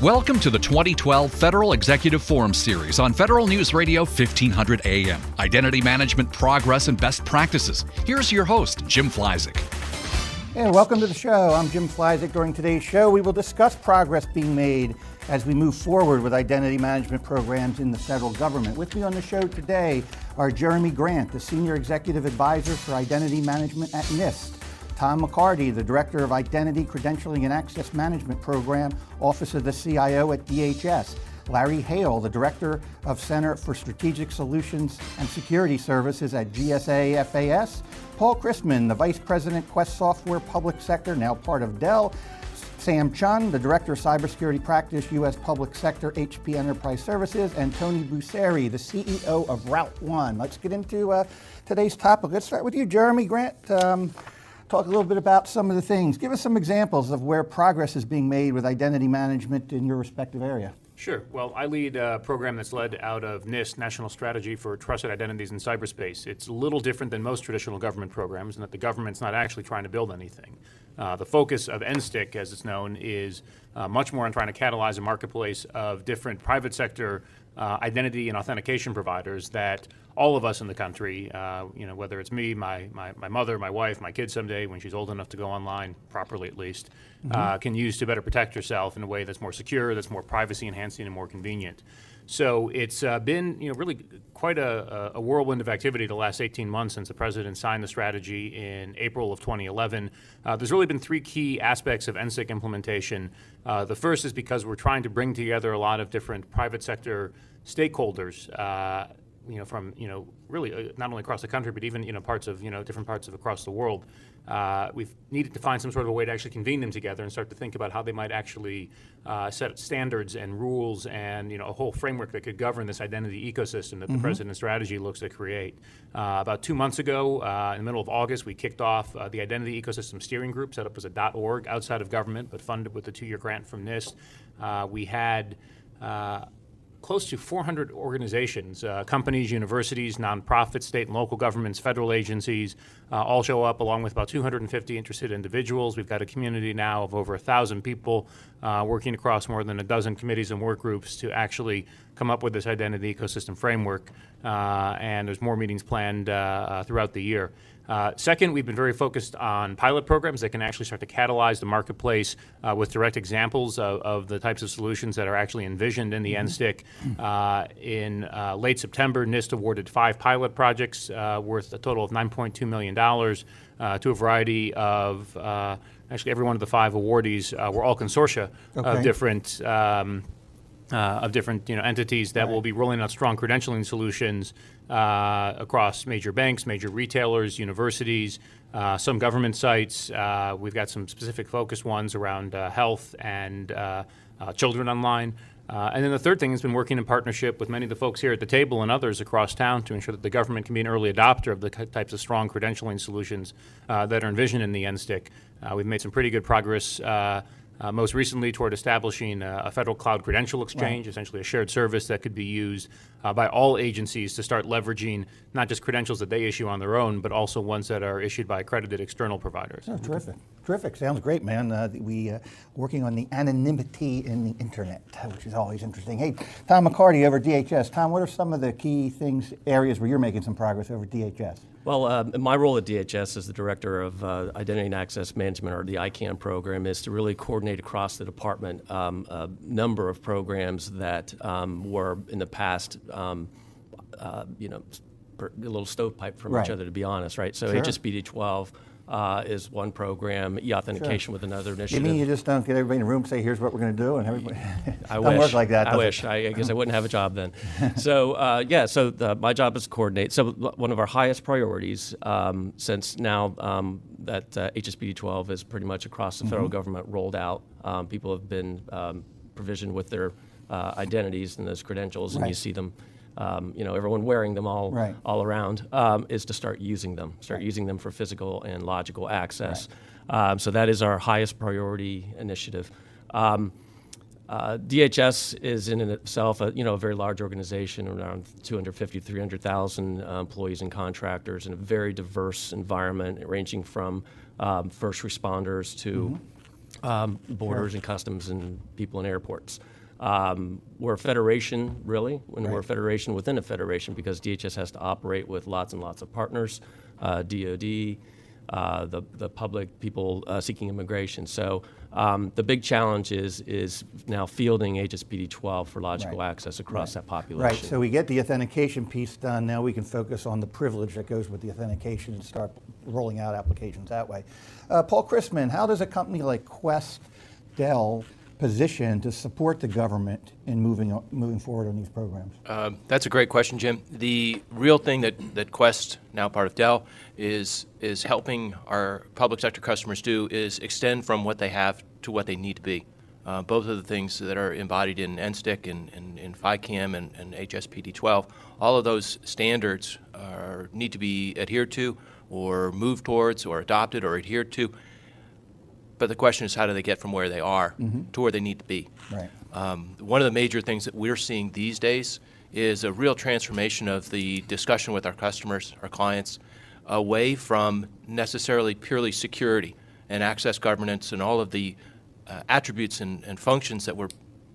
Welcome to the 2012 Federal Executive Forum Series on Federal News Radio 1500 AM. Identity management, progress, and best practices. Here's your host, Jim Fleisig. And welcome to the show. I'm Jim Fleisig. During today's show, we will discuss progress being made as we move forward with identity management programs in the federal government. With me on the show today are Jeremy Grant, the Senior Executive Advisor for Identity Management at NIST. Tom McCarty, the Director of Identity, Credentialing, and Access Management Program, Office of the CIO at DHS. Larry Hale, the Director of Center for Strategic Solutions and Security Services at GSA FAS. Paul Christman, the Vice President, Quest Software Public Sector, now part of Dell. Sam Chun, the Director of Cybersecurity Practice, U.S. Public Sector, HP Enterprise Services, and Tony Busseri, the CEO of Route One. Let's get into today's topic. Let's start with you, Jeremy Grant. Talk a little bit about some of the things. Give us some examples of where progress is being made with identity management in your respective area. Sure. Well, I lead a program that's led out of NIST, National Strategy for Trusted Identities in Cyberspace. It's a little different than most traditional government programs in that the government's not actually trying to build anything. The focus of NSTIC, as it's known, is much more on trying to catalyze a marketplace of different private sector identity and authentication providers that all of us in the country, whether it's me, my mother, my wife, my kid someday when she's old enough to go online, properly at least, can use to better protect herself in a way that's more secure, that's more privacy enhancing and more convenient. So it's been really quite a whirlwind of activity the last 18 months since the president signed the strategy in April of 2011. There's really been three key aspects of NSTIC implementation. The first is because we're trying to bring together a lot of different private sector stakeholders from really not only across the country, but even different parts of across the world. We've needed to find some sort of a way to actually convene them together and start to think about how they might actually set standards and rules and a whole framework that could govern this identity ecosystem that the president's strategy looks to create. About 2 months ago, in the middle of August, we kicked off the Identity Ecosystem Steering Group, set up as a .org outside of government, but funded with a 2-year grant from NIST. We had close to 400 organizations, companies, universities, nonprofits, state and local governments, federal agencies, all show up along with about 250 interested individuals. We've got a community now of over 1,000 people working across more than a dozen committees and work groups to actually come up with this identity ecosystem framework, and there's more meetings planned throughout the year. Second, we've been very focused on pilot programs that can actually start to catalyze the marketplace with direct examples of the types of solutions that are actually envisioned in the NSTIC. In late September, NIST awarded 5 pilot projects worth a total of $9.2 million to a variety of, actually every one of the 5 awardees were all consortia of different entities that will be rolling out strong credentialing solutions across major banks, major retailers, universities, some government sites. We've got some specific focus ones around health and children online. And then the third thing has been working in partnership with many of the folks here at the table and others across town to ensure that the government can be an early adopter of the types of strong credentialing solutions that are envisioned in the NSTIC. We've made some pretty good progress most recently toward establishing a federal cloud credential exchange, essentially a shared service that could be used by all agencies to start leveraging not just credentials that they issue on their own, but also ones that are issued by accredited external providers. Oh, terrific. Terrific. Sounds great, man. We working on the anonymity in the internet, which is always interesting. Hey, Tom McCarty over DHS. Tom, what are some of the key areas where you're making some progress over DHS? Well, my role at DHS as the Director of Identity and Access Management, or the ICAM program, is to really coordinate across the department a number of programs that were in the past, a little stovepipe from each other, to be honest, right? So HSBD 12 is one program, e-authentication with another initiative. You mean you just don't get everybody in the room and say, here's what we're going to do, and everybody I don't wish. work like that, I wish. I guess I wouldn't have a job then. So, my job is to coordinate. So one of our highest priorities, since now that HSBD 12 is pretty much across the federal government rolled out, people have been provisioned with their identities and those credentials, and you see them everyone wearing them all around, is to start using them for physical and logical access. So that is our highest priority initiative. DHS is in itself a very large organization, around 250, 300,000 employees and contractors in a very diverse environment, ranging from first responders to borders and customs and people in airports. We're a federation, really, and we're a federation within a federation because DHS has to operate with lots and lots of partners, DOD, the public, people seeking immigration. So the big challenge is now fielding HSPD 12 for logical access across that population. Right, so we get the authentication piece done. Now we can focus on the privilege that goes with the authentication and start rolling out applications that way. Paul Chrisman, how does a company like Quest Dell position to support the government in moving forward on these programs? That's a great question, Jim. The real thing that Quest, now part of Dell, is helping our public sector customers do is extend from what they have to what they need to be. Both of the things that are embodied in NSTIC and in FICAM and HSPD 12, all of those standards need to be adhered to or moved towards or adopted or adhered to. But the question is, how do they get from where they are to where they need to be? Right. One of the major things that we're seeing these days is a real transformation of the discussion with our customers, our clients, away from necessarily purely security and access governance and all of the attributes and functions that were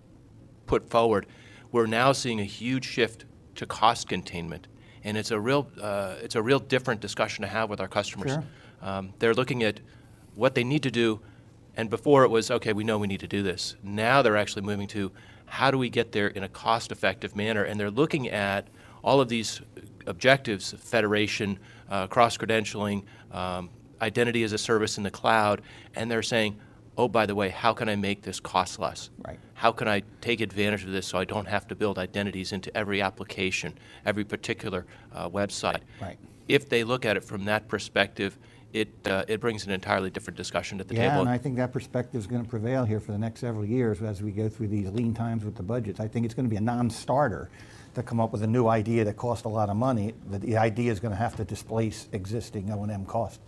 put forward. We're now seeing a huge shift to cost containment, and it's a real different discussion to have with our customers. Sure. They're looking at what they need to do, and before it was, okay, we know we need to do this. Now they're actually moving to how do we get there in a cost-effective manner, and they're looking at all of these objectives, federation, cross-credentialing, identity as a service in the cloud, and they're saying, oh, by the way, how can I make this cost less? Right. How can I take advantage of this so I don't have to build identities into every application, every particular website? Right. If they look at it from that perspective, it brings an entirely different discussion to the Yeah, table. and I think that perspective is going to prevail here for the next several years as we go through these lean times with the budgets. I think it's going to be a non-starter to come up with a new idea that costs a lot of money. The idea is going to have to displace existing O&M costs.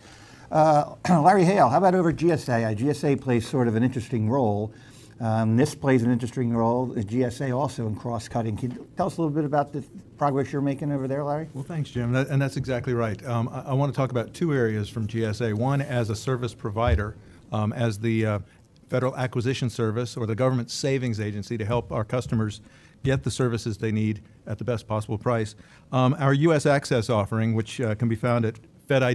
Larry Hale, how about over GSA? GSA plays sort of an interesting role. NIST plays an interesting role. GSA also in cross-cutting. Can you tell us a little bit about the progress you're making over there, Larry? Well, thanks, Jim. And that's exactly right. I want to talk about two areas from GSA. One, as a service provider, as the Federal Acquisition Service or the government savings agency to help our customers get the services they need at the best possible price. Our U.S. Access offering, which can be found at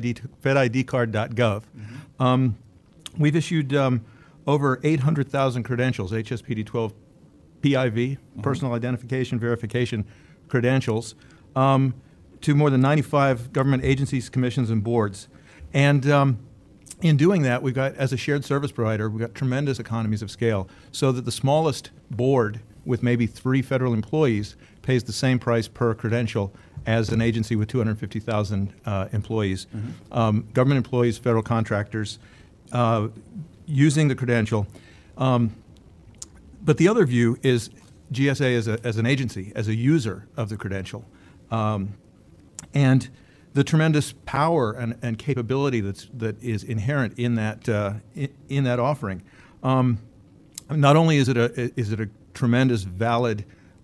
fedidcard.gov. We've issued over 800,000 credentials, HSPD 12 PIV, personal identification verification credentials, to more than 95 government agencies, commissions, and boards. And in doing that, we've got, as a shared service provider, we've got tremendous economies of scale so that the smallest board with maybe 3 federal employees pays the same price per credential as an agency with 250,000 employees. Government employees, federal contractors, using the credential. But the other view is GSA as an agency, as a user of the credential. And the tremendous power and capability that is inherent in that offering. Not only is it a tremendous valid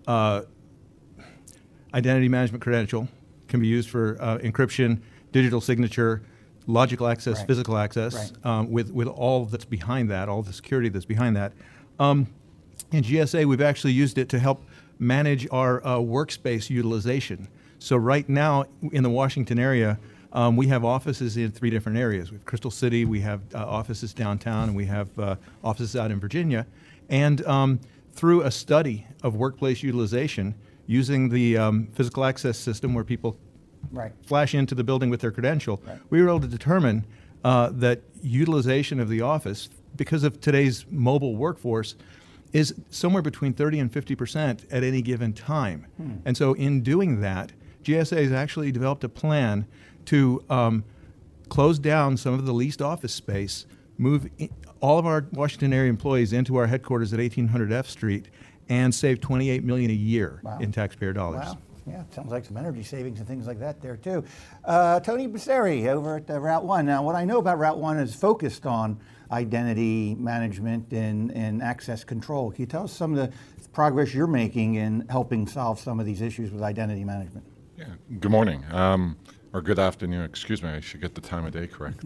identity management credential, can be used for encryption, digital signature, logical access, physical access, with all that's behind that, all the security that's behind that. In GSA, we've actually used it to help manage our workspace utilization. So right now in the Washington area, we have offices in 3 different areas. We have Crystal City, we have offices downtown, and we have offices out in Virginia. And through a study of workplace utilization, using the physical access system where people flash into the building with their credential, we were able to determine that utilization of the office, because of today's mobile workforce, is somewhere between 30 and 50% at any given time. And so in doing that, GSA has actually developed a plan to close down some of the leased office space, move all of our Washington area employees into our headquarters at 1800 F Street, and save $28 million a year in taxpayer dollars. Wow. Yeah, it sounds like some energy savings and things like that there too. Tony Becerri over at Route 1. Now, what I know about Route 1 is focused on identity management and access control. Can you tell us some of the progress you're making in helping solve some of these issues with identity management? Yeah, good morning, or good afternoon, excuse me, I should get the time of day correct.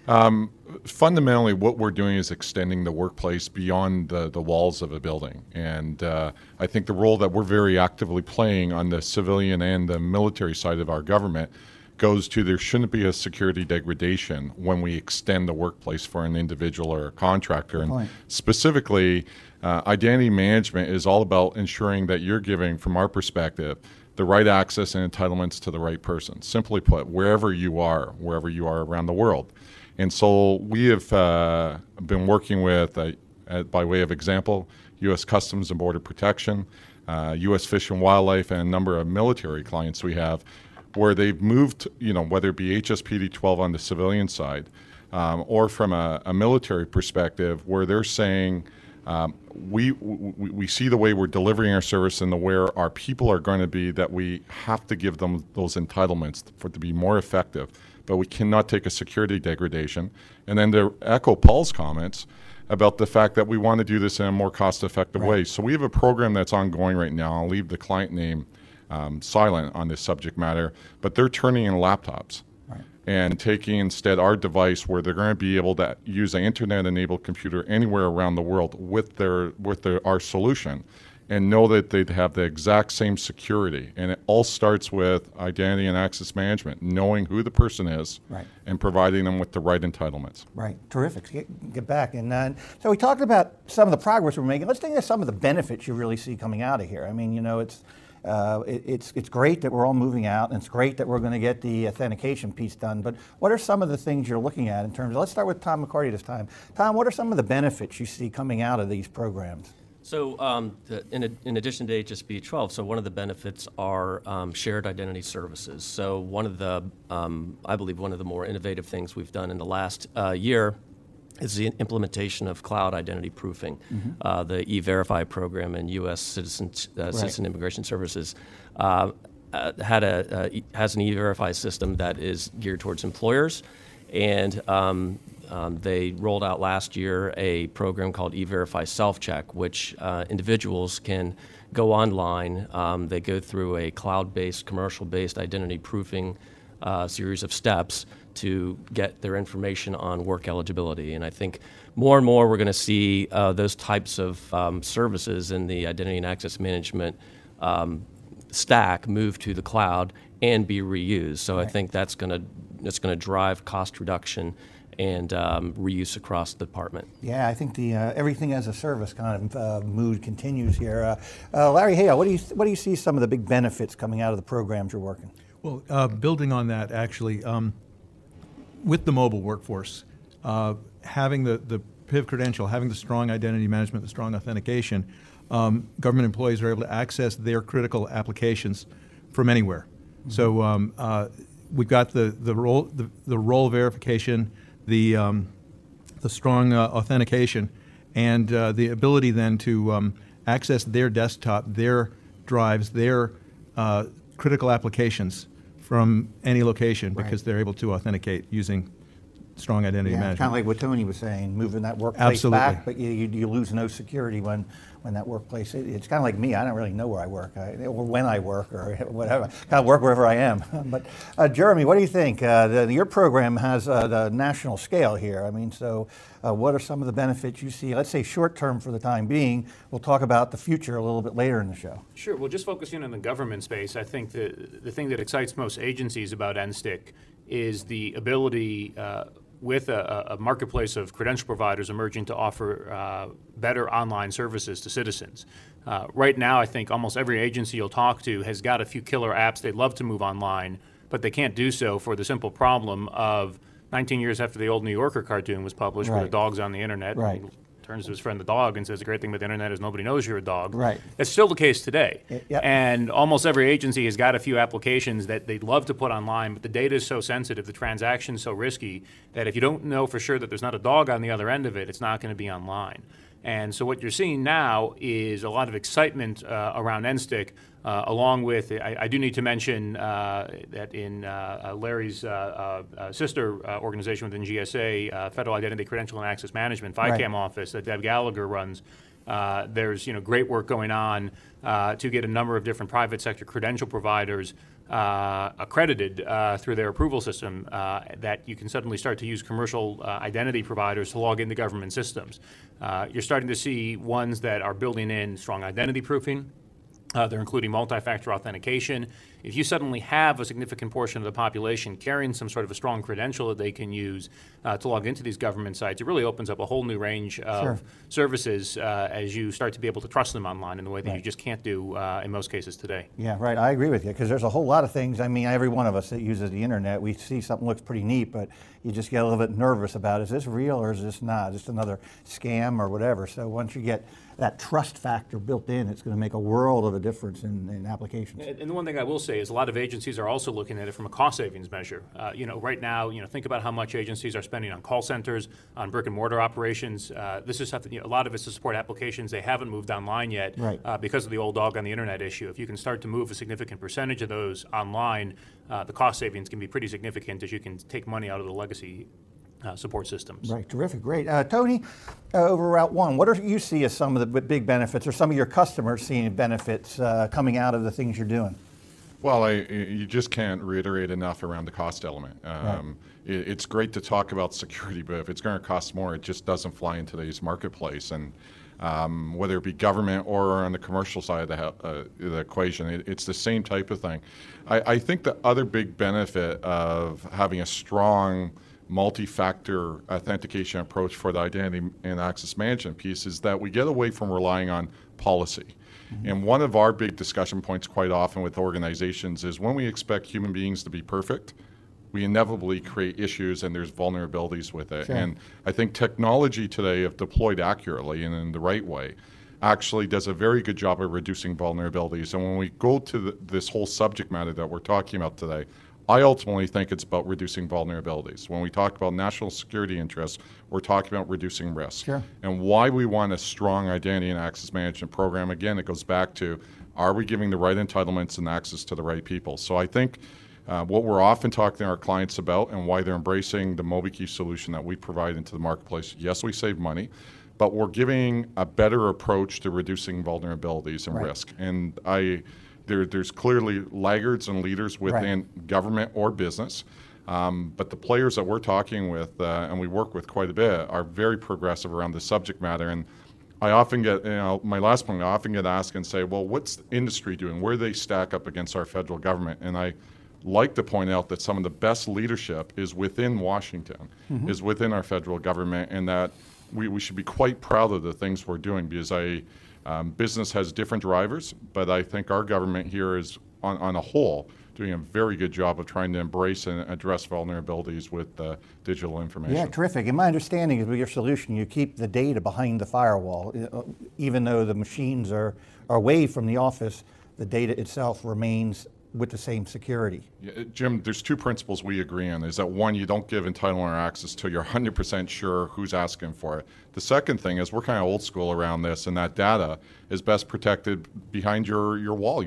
Fundamentally, what we're doing is extending the workplace beyond the walls of a building. And I think the role that we're very actively playing on the civilian and the military side of our government goes to there shouldn't be a security degradation when we extend the workplace for an individual or a contractor. And specifically, identity management is all about ensuring that you're giving, from our perspective, the right access and entitlements to the right person. Simply put, wherever you are around the world. And so we have been working with, by way of example, U.S. Customs and Border Protection, U.S. Fish and Wildlife, and a number of military clients we have, where they've moved, whether it be HSPD 12 on the civilian side, or from a military perspective, where they're saying, we see the way we're delivering our service and where our people are going to be, that we have to give them those entitlements for it to be more effective, but we cannot take a security degradation. And then to echo Paul's comments about the fact that we want to do this in a more cost-effective way. So we have a program that's ongoing right now. I'll leave the client name silent on this subject matter, but they're turning in laptops and taking instead our device, where they're going to be able to use an internet-enabled computer anywhere around the world with our solution, and know that they'd have the exact same security. And it all starts with identity and access management, knowing who the person is, and providing them with the right entitlements. Right, terrific. Get back. And so we talked about some of the progress we're making. Let's think of some of the benefits you really see coming out of here. I mean, it's great that we're all moving out, and it's great that we're going to get the authentication piece done, but what are some of the things you're looking at in terms of, let's start with Tom McCarty this time. Tom, what are some of the benefits you see coming out of these programs? So in addition to HSB 12, so one of the benefits are shared identity services. So one of the, I believe one of the more innovative things we've done in the last year is the implementation of cloud identity proofing. The E-Verify program in U.S. Citizen Immigration Services has an E-Verify system that is geared towards employers, and they rolled out last year a program called E-Verify Self-Check, which individuals can go online. They go through a cloud-based, commercial-based identity proofing series of steps to get their information on work eligibility. And I think more and more we're going to see those types of services in the identity and access management stack move to the cloud and be reused. So I think that's going to drive cost reduction and reuse across the department. Yeah, I think the everything as a service kind of mood continues here. Larry Hale, what do you see some of the big benefits coming out of the programs you're working? Well, building on that, actually, with the mobile workforce, having the PIV credential, having the strong identity management, the strong authentication, government employees are able to access their critical applications from anywhere. So we've got the role verification, the strong authentication, and the ability then to access their desktop, their drives, their critical applications from any location, because they're able to authenticate using strong identity management. Kind of like what Tony was saying, moving that workplace back, but you lose no security when that workplace, it's kind of like me, I don't really know where I work, or when I work, or whatever. Kind of work wherever I am. But Jeremy, what do you think? Your program has the national scale here. I mean, so what are some of the benefits you see, let's say short term for the time being? We'll talk about the future a little bit later in the show. Sure, well, just focusing on the government space, I think the thing that excites most agencies about NSTIC is the ability, with a marketplace of credential providers emerging, to offer better online services to citizens. Right now, I think almost every agency you'll talk to has got a few killer apps they'd love to move online, but they can't do so for the simple problem of 19 years after the old New Yorker cartoon was published, where the dog's on the internet. Turns to his friend the dog and says, the great thing about the internet is nobody knows you're a dog. That's still the case today. And almost every agency has got a few applications that they'd love to put online, but the data is so sensitive, the transaction's so risky, that if you don't know for sure that there's not a dog on the other end of it, it's not going to be online. And so what you're seeing now is a lot of excitement around NSTIC, along with, I do need to mention that in Larry's sister organization within GSA, Federal Identity, Credential, and Access Management, FICAM office that Deb Gallagher runs, there's great work going on to get a number of different private sector credential providers accredited through their approval system, that you can suddenly start to use commercial identity providers to log into government systems. You're starting to see ones that are building in strong identity proofing. They're including multi-factor authentication. If you suddenly have a significant portion of the population carrying some sort of a strong credential that they can use to log into these government sites, it really opens up a whole new range of services as you start to be able to trust them online in a way that you just can't do in most cases today. Yeah, right. I agree with you, because there's a whole lot of things. I mean, every one of us that uses the internet, we see something looks pretty neat, but you just get a little bit nervous about, is this real or is this not? Just another scam or whatever. So once you get that trust factor built in, it's going to make a world of a difference in applications. And the one thing I will say is a lot of agencies are also looking at it from a cost savings measure. Right now, think about how much agencies are spending on call centers, on brick and mortar operations. This is something, a lot of it's to support applications they haven't moved online yet because of the old dog on the internet issue. If you can start to move a significant percentage of those online, the cost savings can be pretty significant as you can take money out of the legacy support systems. Right, terrific, great. Tony, over Route 1, what do you see as some of the big benefits, or some of your customers seeing benefits coming out of the things you're doing? Well, you just can't reiterate enough around the cost element. It's great to talk about security, but if it's going to cost more, it just doesn't fly in today's marketplace. And whether it be government or on the commercial side of the equation, it's the same type of thing. I think the other big benefit of having a strong multi-factor authentication approach for the identity and access management piece is that we get away from relying on policy. And one of our big discussion points quite often with organizations is when we expect human beings to be perfect, we inevitably create issues and there's vulnerabilities with it. And I think technology today, if deployed accurately and in the right way, actually does a very good job of reducing vulnerabilities. And when we go to this whole subject matter that we're talking about today, I ultimately think it's about reducing vulnerabilities. When we talk about national security interests, we're talking about reducing risk. And why we want a strong identity and access management program, again, it goes back to, are we giving the right entitlements and access to the right people? So I think what we're often talking to our clients about and why they're embracing the MobiKey solution that we provide into the marketplace, yes, we save money, but we're giving a better approach to reducing vulnerabilities and risk. And there's clearly laggards and leaders within government or business, but the players that we're talking with and we work with quite a bit are very progressive around the subject matter. And I often get, my last point, I often get asked and say, well, what's the industry doing? Where do they stack up against our federal government? And I like to point out that some of the best leadership is within Washington, is within our federal government, and that we should be quite proud of the things we're doing, because business has different drivers, but I think our government here is, on a whole, doing a very good job of trying to embrace and address vulnerabilities with digital information. Yeah, terrific. And my understanding is with your solution, you keep the data behind the firewall. Even though the machines are away from the office, the data itself remains with the same security. Yeah, Jim, there's two principles we agree on. Is that one, you don't give entitlement or access till you're 100% sure who's asking for it. The second thing is we're kind of old school around this, and that data is best protected behind your wall.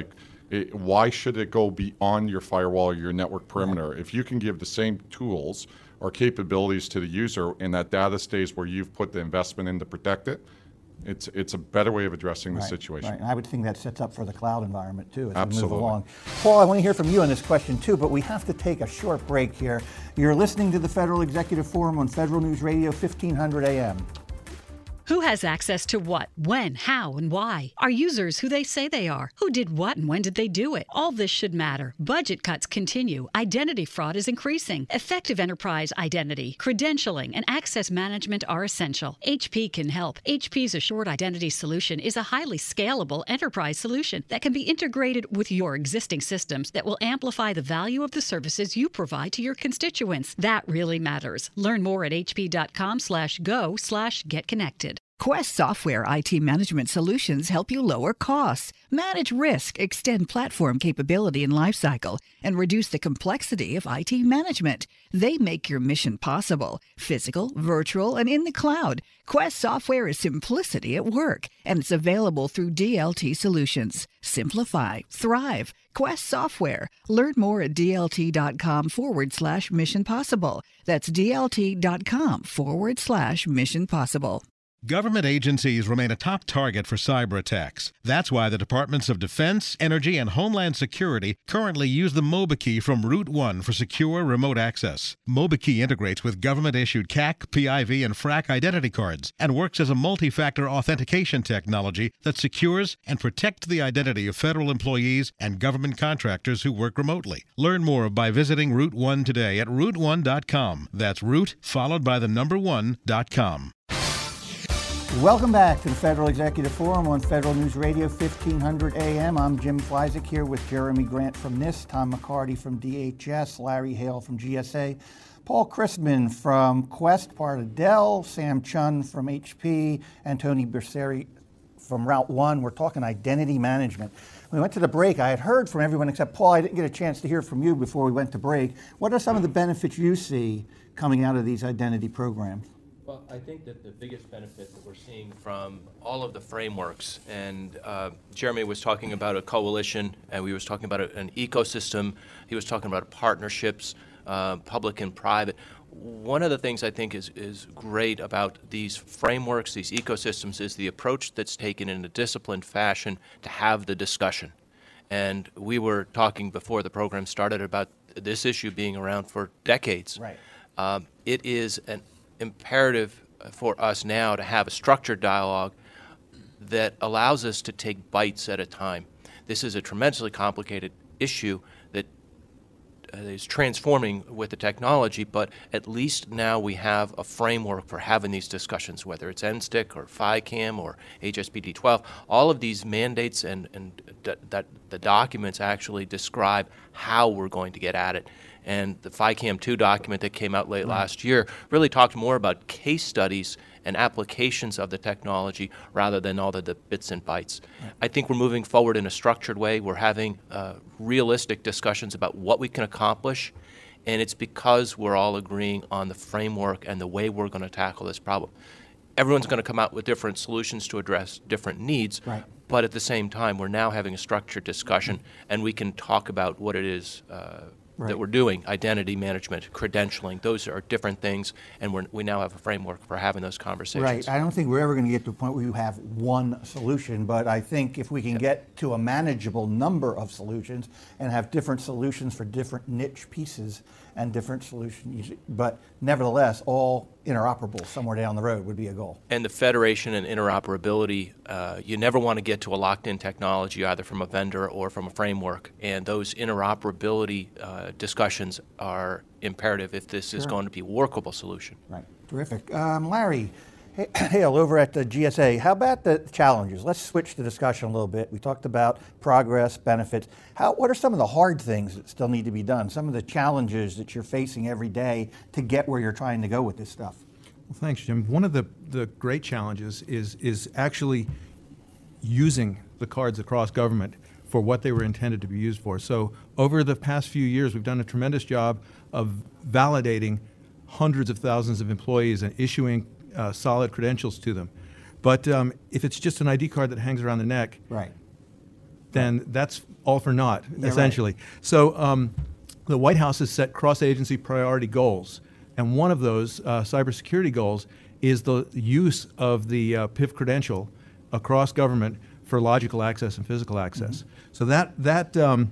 Why should it go beyond your firewall or your network perimeter? If you can give the same tools or capabilities to the user and that data stays where you've put the investment in to protect it, it's a better way of addressing the situation. Right, and I would think that sets up for the cloud environment too as we move along. Paul, I want to hear from you on this question too, but we have to take a short break here. You're listening to the Federal Executive Forum on Federal News Radio 1500 AM. Who has access to what, when, how, and why? Are users who they say they are? Who did what and when did they do it? All this should matter. Budget cuts continue. Identity fraud is increasing. Effective enterprise identity, credentialing, and access management are essential. HP can help. HP's Assured Identity solution is a highly scalable enterprise solution that can be integrated with your existing systems that will amplify the value of the services you provide to your constituents. That really matters. Learn more at hp.com/go/getconnected. Quest Software IT management solutions help you lower costs, manage risk, extend platform capability and lifecycle, and reduce the complexity of IT management. They make your mission possible, physical, virtual, and in the cloud. Quest Software is simplicity at work, and it's available through DLT Solutions. Simplify, thrive. Quest Software. Learn more at dlt.com/mission possible. That's dlt.com/mission possible. Government agencies remain a top target for cyber attacks. That's why the Departments of Defense, Energy, and Homeland Security currently use the MobiKey from Root One for secure remote access. MobiKey integrates with government-issued CAC, PIV, and FRAC identity cards and works as a multi-factor authentication technology that secures and protects the identity of federal employees and government contractors who work remotely. Learn more by visiting Root One today at root1.com. That's root followed by the number 1.com. Welcome back to the Federal Executive Forum on Federal News Radio 1500 AM. I'm Jim Fleisig here with Jeremy Grant from NIST, Tom McCarty from DHS, Larry Hale from GSA, Paul Chrisman from Quest, part of Dell, Sam Chun from HP, and Tony Berseri from Route One. We're talking identity management. When we went to the break, I had heard from everyone except Paul. I didn't get a chance to hear from you before we went to break. What are some of the benefits you see coming out of these identity programs? Well, I think that the biggest benefit that we're seeing from all of the frameworks, and Jeremy was talking about a coalition, and we was talking about an ecosystem. He was talking about partnerships, public and private. One of the things I think is great about these frameworks, these ecosystems, is the approach that's taken in a disciplined fashion to have the discussion. And we were talking before the program started about this issue being around for decades. Right. It is an imperative for us now to have a structured dialogue that allows us to take bites at a time. This is a tremendously complicated issue that is transforming with the technology, but at least now we have a framework for having these discussions, whether it's NSTIC or FICAM or HSPD 12. All of these mandates and that the documents actually describe how we're going to get at it. And the FICAM 2 document that came out late last year really talked more about case studies and applications of the technology rather than all the bits and bytes. I think we're moving forward in a structured way. We're having realistic discussions about what we can accomplish, and it's because we're all agreeing on the framework and the way we're going to tackle this problem. Everyone's going to come out with different solutions to address different needs, but at the same time, we're now having a structured discussion, and we can talk about what it is that we're doing, identity management, credentialing. Those are different things, and we now have a framework for having those conversations. Right. I don't think we're ever going to get to a point where you have one solution, but I think if we can get to a manageable number of solutions and have different solutions for different niche pieces and different solutions, but nevertheless all interoperable somewhere down the road would be a goal. And the federation and interoperability, you never want to get to a locked-in technology either from a vendor or from a framework, and those interoperability discussions are imperative if this is going to be a workable solution. Right. Terrific. Larry Hale over at the GSA, how about the challenges? Let's switch the discussion a little bit. We talked about progress, benefits. What are some of the hard things that still need to be done? Some of the challenges that you're facing every day to get where you're trying to go with this stuff? Well, thanks, Jim. One of the great challenges is actually using the cards across government for what they were intended to be used for. So over the past few years, we've done a tremendous job of validating hundreds of thousands of employees and issuing solid credentials to them. But if it's just an ID card that hangs around the neck, then that's all for naught, essentially. Right. So the White House has set cross-agency priority goals, and one of those cybersecurity goals is the use of the PIV credential across government for logical access and physical access. So that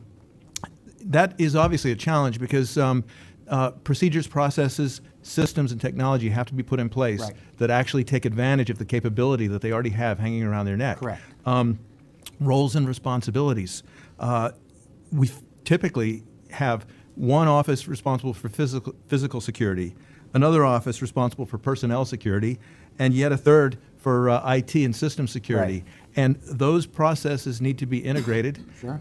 is obviously a challenge because procedures, processes, systems, and technology have to be put in place that actually take advantage of the capability that they already have hanging around their neck. Correct. Roles and responsibilities. We typically have one office responsible for physical security, another office responsible for personnel security, and yet a third for IT and system security. And those processes need to be integrated.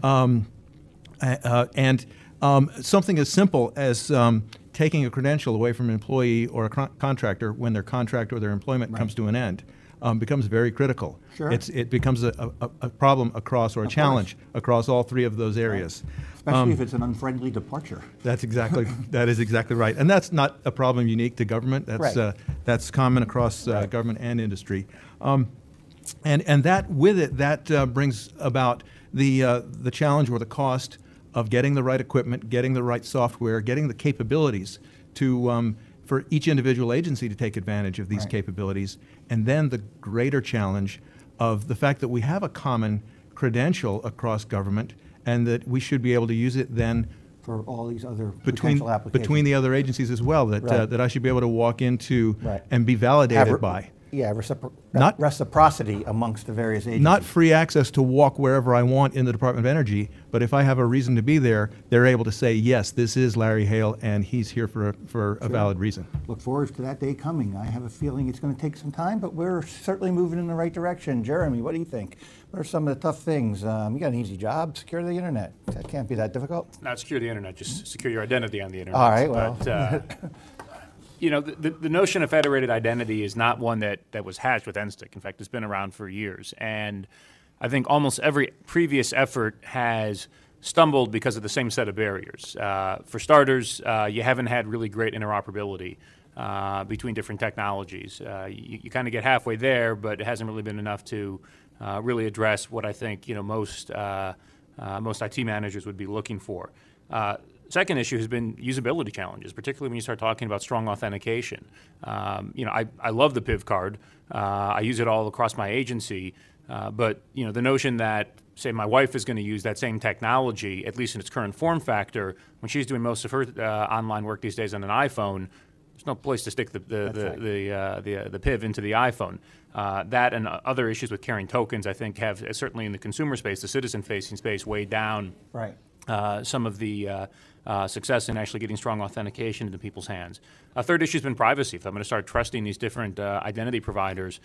And something as simple as taking a credential away from an employee or a contractor when their contract or their employment comes to an end becomes very critical. It becomes a problem across, or a challenge across all three of those areas. Especially if it's an unfriendly departure. That is exactly right. And that's not a problem unique to government. That's common across government and industry. And that with it, that brings about the challenge or the cost of getting the right equipment, getting the right software, getting the capabilities to for each individual agency to take advantage of these capabilities, and then the greater challenge of the fact that we have a common credential across government and that we should be able to use it then for all these other potential applications. Between the other agencies as well, that that I should be able to walk into and be validated by. Yeah, reciprocity amongst the various agencies. Not free access to walk wherever I want in the Department of Energy, but if I have a reason to be there, they're able to say, yes, this is Larry Hale, and he's here for a valid reason. Look forward to that day coming. I have a feeling it's going to take some time, but we're certainly moving in the right direction. Jeremy, what do you think? What are some of the tough things? You got an easy job, secure the internet. That can't be that difficult. Not secure the internet, just secure your identity on the internet. All right, well. But, you know, the notion of federated identity is not one that was hatched with NSTIC. In fact, it's been around for years. And I think almost every previous effort has stumbled because of the same set of barriers. For starters, you haven't had really great interoperability between different technologies. You kind of get halfway there, but it hasn't really been enough to really address what I think, you know, most IT managers would be looking for. Second issue has been usability challenges, particularly when you start talking about strong authentication. You know, I love the PIV card. I use it all across my agency. But, you know, the notion that, say, my wife is going to use that same technology, at least in its current form factor, when she's doing most of her online work these days on an iPhone, there's no place to stick the PIV into the iPhone. That and other issues with carrying tokens, I think, have certainly in the consumer space, the citizen-facing space, weighed down some of the success in actually getting strong authentication into people's hands. A third issue has been privacy. If I'm going to start trusting these different identity providers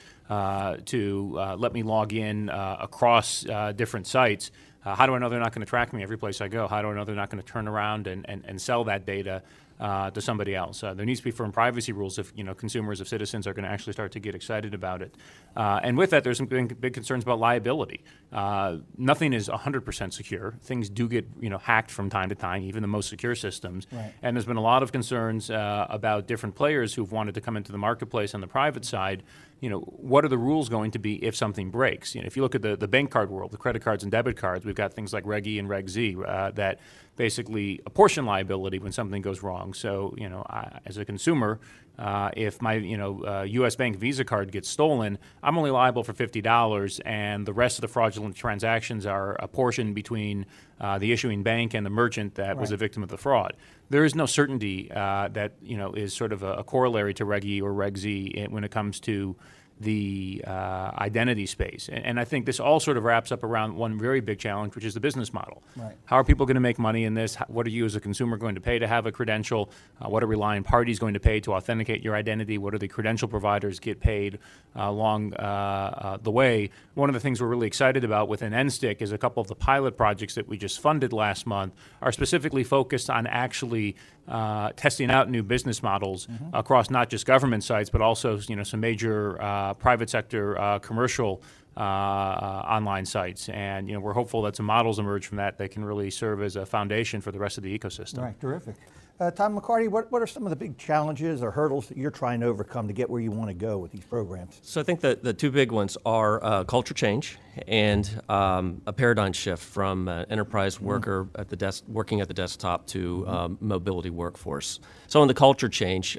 to let me log in across different sites, how do I know they're not going to track me every place I go? How do I know they're not going to turn around and sell that data to somebody else? There needs to be firm privacy rules if, you know, consumers, if citizens are going to actually start to get excited about it. And with that, there's some big concerns about liability. Nothing is 100% secure. Things do get, you know, hacked from time to time, even the most secure systems. And there's been a lot of concerns about different players who've wanted to come into the marketplace on the private side. You know, what are the rules going to be if something breaks? You know, if you look at the bank card world, the credit cards and debit cards, we've got things like Reg E and Reg Z that basically apportion liability when something goes wrong. So, you know, as a consumer, if my, you know, U.S. Bank Visa card gets stolen, I'm only liable for $50, and the rest of the fraudulent transactions are apportioned between the issuing bank and the merchant that was a victim of the fraud. There is no certainty that, you know, is sort of a corollary to Reg E or Reg Z when it comes to the identity space. And I think this all sort of wraps up around one very big challenge, which is the business model. How are people going to make money in this? What are you as a consumer going to pay to have a credential? What are relying parties going to pay to authenticate your identity? What do the credential providers get paid along the way? One of the things we're really excited about within NSTIC is a couple of the pilot projects that we just funded last month are specifically focused on actually testing out new business models across not just government sites, but also, you know, some major private sector commercial online sites. And, you know, we're hopeful that some models emerge from that can really serve as a foundation for the rest of the ecosystem. Right, terrific. Tom McCarty, what are some of the big challenges or hurdles that you're trying to overcome to get where you want to go with these programs? So I think that the two big ones are culture change and a paradigm shift from enterprise worker at the desk, working at the desktop to mobility workforce. So in the culture change,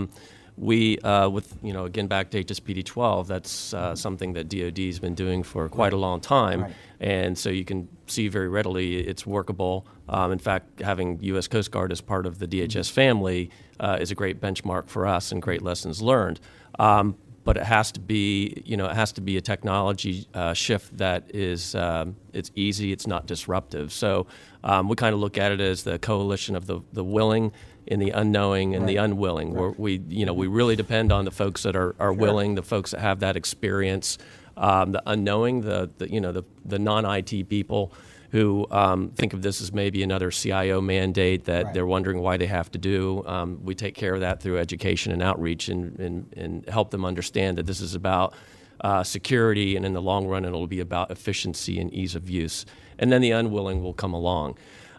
we, with, you know, again, back to HSPD 12, that's something that DoD has been doing for quite a long time. And so you can see very readily it's workable. In fact, having U.S. Coast Guard as part of the DHS family is a great benchmark for us and great lessons learned. But it has to be, you know, it has to be a technology shift that is, it's easy, it's not disruptive. So we kind of look at it as the coalition of the willing and the unknowing and the unwilling. Where we, you know, we really depend on the folks that are willing, the folks that have that experience, the unknowing, the non-IT people who think of this as maybe another CIO mandate that they're wondering why they have to do. We take care of that through education and outreach and help them understand that this is about security, and in the long run it'll be about efficiency and ease of use. And then the unwilling will come along.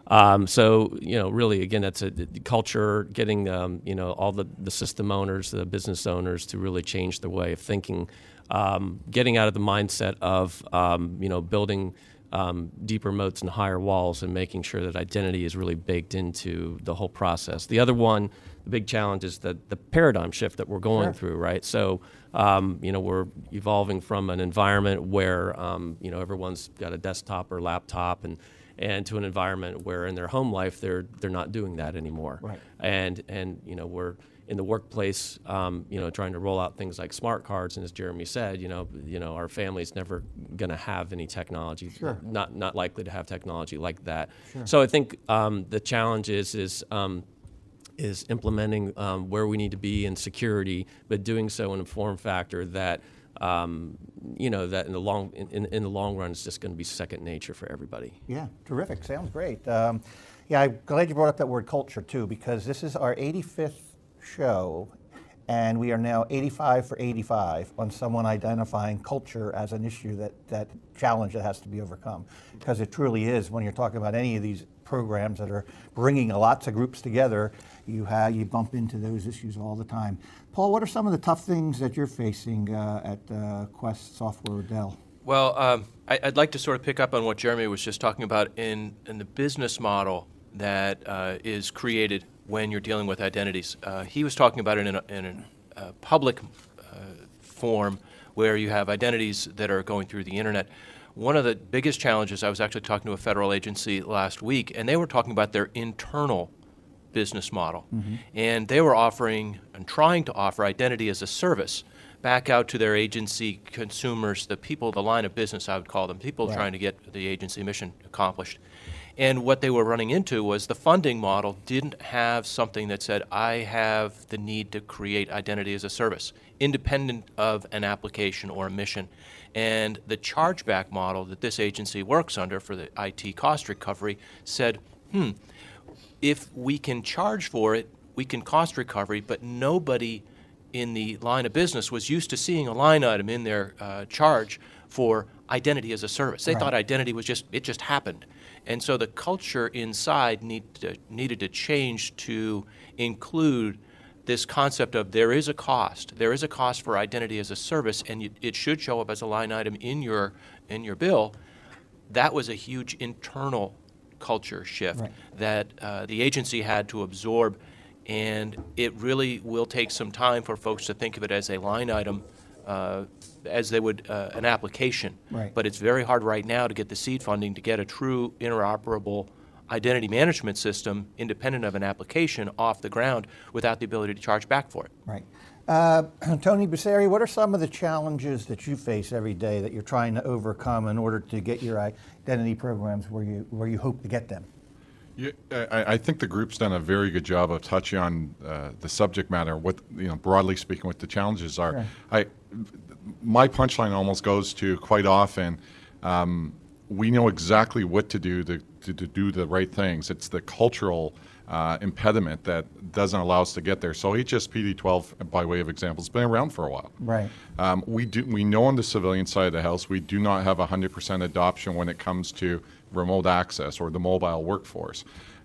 So, you know, really, again, that's a culture, getting, you know, all the system owners, the business owners to really change their way of thinking, getting out of the mindset of, you know, building deeper moats and higher walls and making sure that identity is really baked into the whole process. The other one the big challenge is the paradigm shift that we're going through, right? So, we're evolving from an environment where, everyone's got a desktop or laptop and to an environment where in their home life, they're not doing that anymore. Right. And we're in the workplace, trying to roll out things like smart cards, and as Jeremy said, our family's never going to have any technology, not likely to have technology like that. Sure. So I think the challenge is implementing where we need to be in security, but doing so in a form factor that that in the long run is just going to be second nature for everybody. Yeah, terrific. Sounds great. I'm glad you brought up that word culture too, because this is our 85th show, and we are now 85 for 85 on someone identifying culture as an issue that challenge that has to be overcome, because it truly is. When you're talking about any of these programs that are bringing lots of groups together, you bump into those issues all the time. Paul, what are some of the tough things that you're facing at Quest Software or Dell? Well, I'd like to sort of pick up on what Jeremy was just talking about in the business model that is created when you're dealing with identities. He was talking about it in a public form where you have identities that are going through the internet. One of the biggest challenges, I was actually talking to a federal agency last week, and they were talking about their internal business model. Mm-hmm. And they were offering and trying to offer identity as a service back out to their agency consumers, the people, the line of business, I would call them, people trying to get the agency mission accomplished. And what they were running into was the funding model didn't have something that said, I have the need to create identity as a service, independent of an application or a mission. And the chargeback model that this agency works under for the IT cost recovery said, if we can charge for it, we can cost recovery, but nobody in the line of business was used to seeing a line item in their charge for identity as a service. They thought identity was it just happened. And so the culture inside needed to change to include this concept of there is a cost. There is a cost for identity as a service, and it should show up as a line item in your bill. That was a huge internal culture shift that the agency had to absorb, and it really will take some time for folks to think of it as a line item as they would an application. Right. But it's very hard right now to get the seed funding to get a true interoperable identity management system independent of an application off the ground without the ability to charge back for it. Right. Tony Busseri, what are some of the challenges that you face every day that you're trying to overcome in order to get your identity programs where you hope to get them? Yeah, I think the group's done a very good job of touching on the subject matter. What broadly speaking, what the challenges are. Sure. My punchline almost goes to quite often. We know exactly what to do to do the right things. It's the cultural impediment that doesn't allow us to get there. So HSPD 12, by way of example, has been around for a while. Right. We know on the civilian side of the house, we do not have 100% adoption when it comes to remote access or the mobile workforce.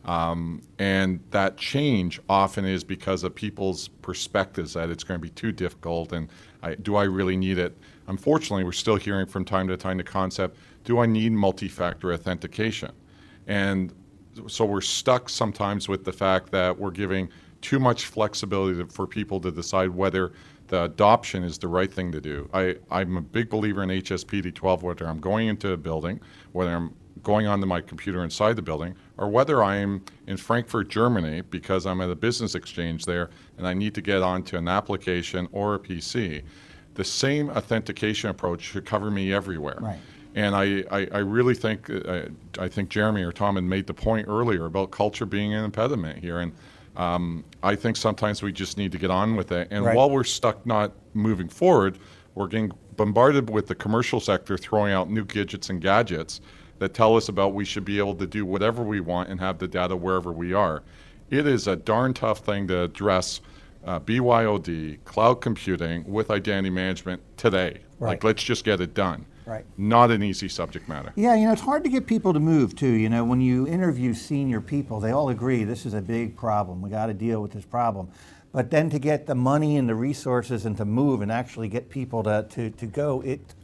And that change often is because of people's perspectives that it's going to be too difficult and do I really need it? Unfortunately, we're still hearing from time to time the concept, do I need multi-factor authentication? And so we're stuck sometimes with the fact that we're giving too much flexibility for people to decide whether the adoption is the right thing to do. I'm a big believer in HSPD 12, whether I'm going into a building, whether I'm going onto my computer inside the building, or whether I'm in Frankfurt, Germany, because I'm at a business exchange there and I need to get onto an application or a PC. The same authentication approach should cover me everywhere. Right. And I really think, I think Jeremy or Tom had made the point earlier about culture being an impediment here. And I think sometimes we just need to get on with it. And while we're stuck not moving forward, we're getting bombarded with the commercial sector throwing out new gadgets and gadgets that tell us about we should be able to do whatever we want and have the data wherever we are. It is a darn tough thing to address BYOD, cloud computing with identity management today. Right. Like, let's just get it done. Right. Not an easy subject matter. Yeah, it's hard to get people to move too. When you interview senior people, they all agree this is a big problem. We got to deal with this problem. But then to get the money and the resources and to move and actually get people to go,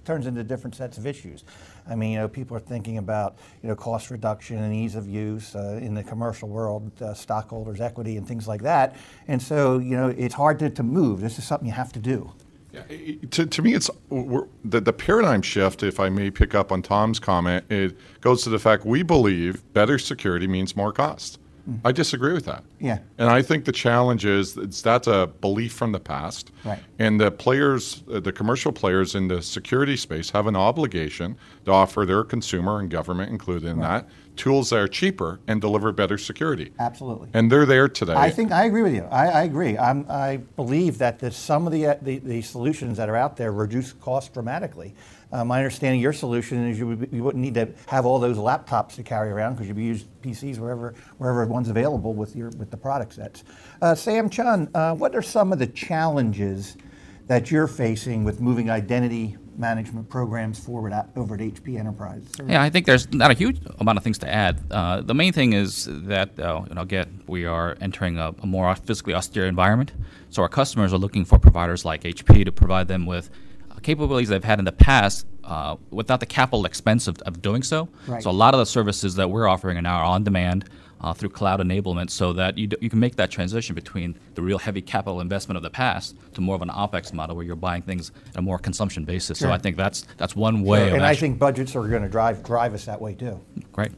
turns into different sets of issues. I mean, people are thinking about, cost reduction and ease of use in the commercial world, stockholders' equity and things like that. And so, it's hard to move. This is something you have to do. Yeah, to me, it's the paradigm shift, if I may pick up on Tom's comment, it goes to the fact we believe better security means more cost. I disagree with that. Yeah. And I think the challenge is that's a belief from the past. Right. And the players, the commercial players in the security space have an obligation to offer their consumer and government included in that tools that are cheaper and deliver better security. Absolutely. And they're there today. I agree with you. I agree. I believe that some of the solutions that are out there reduce costs dramatically. My understanding, your solution is you wouldn't need to have all those laptops to carry around because you'd be using PCs wherever one's available with the product sets. Sam Chun, what are some of the challenges that you're facing with moving identity management programs forward over at HP Enterprise? Yeah, I think there's not a huge amount of things to add. The main thing is that, again, we are entering a more physically austere environment. So our customers are looking for providers like HP to provide them with capabilities they've had in the past without the capital expense of doing so. Right. So a lot of the services that we're offering now are on demand through cloud enablement, so that you can make that transition between the real heavy capital investment of the past to more of an OpEx model where you're buying things on a more consumption basis. Sure. So I think that's one way. And I think budgets are going to drive us that way too. Great.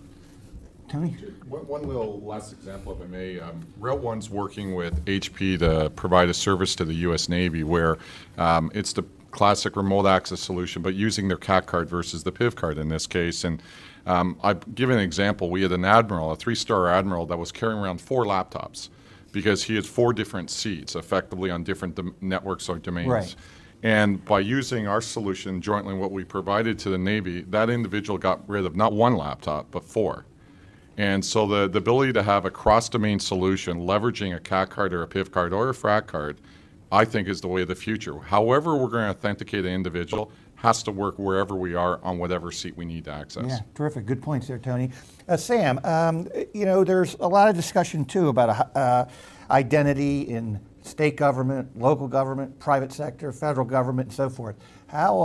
Tony? One little last example, if I may. Route One's working with HP to provide a service to the U.S. Navy where it's the classic remote access solution, but using their CAT card versus the PIV card in this case. And I'll give an example. We had an admiral, a 3-star admiral, that was carrying around 4 laptops because he had 4 different seats, effectively on different networks or domains. Right. And by using our solution jointly, what we provided to the Navy, that individual got rid of not 1 laptop, but 4. And so the ability to have a cross-domain solution, leveraging a CAT card or a PIV card or a FRAC card, I think is the way of the future. However we're going to authenticate an individual has to work wherever we are on whatever seat we need to access. Yeah, terrific. Good points there, Tony. Sam, there's a lot of discussion, too, about identity in state government, local government, private sector, federal government, and so forth. How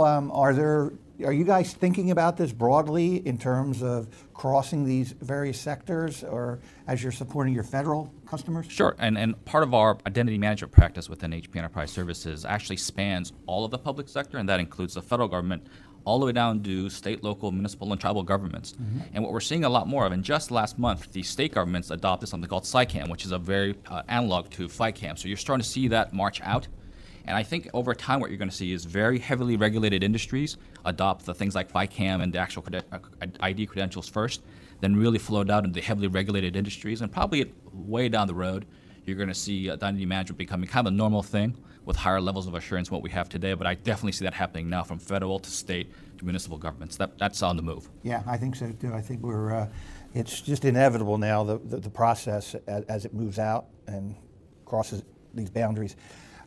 are you guys thinking about this broadly in terms of crossing these various sectors, or as you're supporting your federal customers? Sure, and part of our identity management practice within HP Enterprise Services actually spans all of the public sector, and that includes the federal government all the way down to state, local, municipal, and tribal governments. Mm-hmm. And what we're seeing a lot more of, and just last month, the state governments adopted something called SICAM, which is a very analog to FICAM. So you're starting to see that march out. And I think over time what you're going to see is very heavily regulated industries adopt the things like FICAM and the actual ID credentials first, then really flow down into the heavily regulated industries. And probably way down the road, you're going to see identity management becoming kind of a normal thing with higher levels of assurance than what we have today. But I definitely see that happening now from federal to state to municipal governments. That's on the move. Yeah, I think so too. I think it's just inevitable now, the process as it moves out and crosses these boundaries.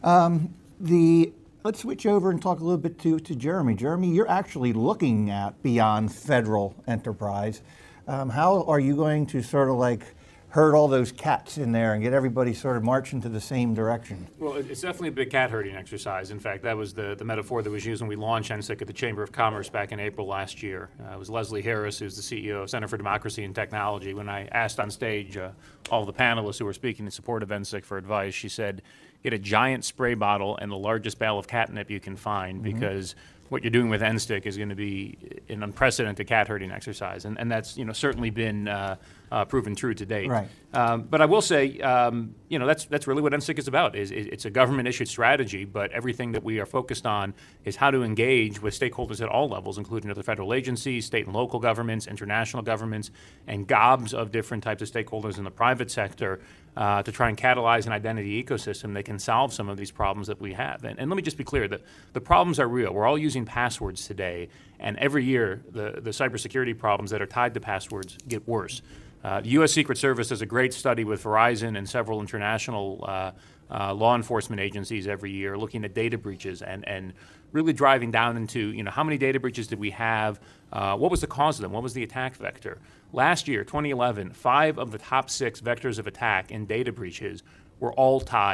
Let's switch over and talk a little bit to Jeremy. Jeremy, you're actually looking at beyond federal enterprise. How are you going to sort of herd all those cats in there and get everybody sort of marching to the same direction? Well, it's definitely a big cat herding exercise. In fact, that was the metaphor that was used when we launched NSIC at the Chamber of Commerce back in April last year. It was Leslie Harris, who's the CEO of Center for Democracy and Technology. When I asked on stage all the panelists who were speaking in support of NSIC for advice, she said, get a giant spray bottle and the largest bale of catnip you can find, because what you're doing with NSTIC is going to be an unprecedented cat herding exercise, and that's certainly been proven true to date. Right. But I will say, that's really what NSTIC is about. It's a government-issued strategy, but everything that we are focused on is how to engage with stakeholders at all levels, including other federal agencies, state and local governments, international governments, and gobs of different types of stakeholders in the private sector to try and catalyze an identity ecosystem that can solve some of these problems that we have. And let me just be clear that the problems are real. We're all using passwords today, and every year the cybersecurity problems that are tied to passwords get worse. The U.S. Secret Service does a great study with Verizon and several international law enforcement agencies every year looking at data breaches and really driving down into, how many data breaches did we have, what was the cause of them, what was the attack vector. Last year, 2011, 5 of the top 6 vectors of attack in data breaches were all tied